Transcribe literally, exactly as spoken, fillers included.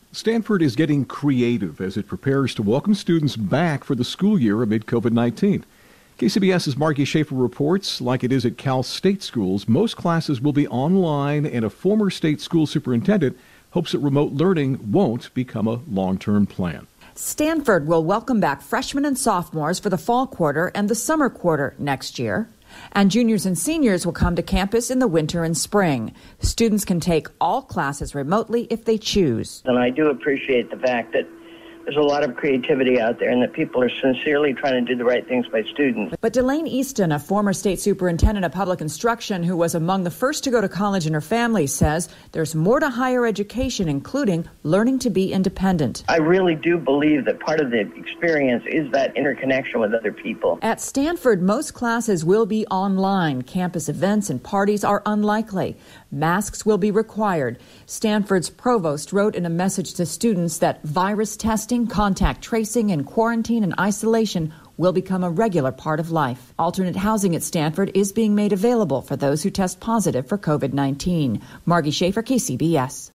Stanford is getting creative as it prepares to welcome students back for the school year amid COVID nineteen. KCBS's Margie Schaefer reports, like it is at Cal State schools, most classes will be online, and a former state school superintendent hopes that remote learning won't become a long-term plan. Stanford will welcome back freshmen and sophomores for the fall quarter and the summer quarter next year. And juniors and seniors will come to campus in the winter and spring. Students can take all classes remotely if they choose. And I do appreciate the fact that there's a lot of creativity out there and that people are sincerely trying to do the right things by students. But Delane Easton, a former state superintendent of public instruction who was among the first to go to college in her family, says there's more to higher education, including learning to be independent. I really do believe that part of the experience is that interconnection with other people. At Stanford, most classes will be online. Campus events and parties are unlikely. Masks will be required. Stanford's provost wrote in a message to students that virus testing, contact tracing, and quarantine and isolation will become a regular part of life. Alternate housing at Stanford is being made available for those who test positive for COVID nineteen. Margie Schaefer, K C B S.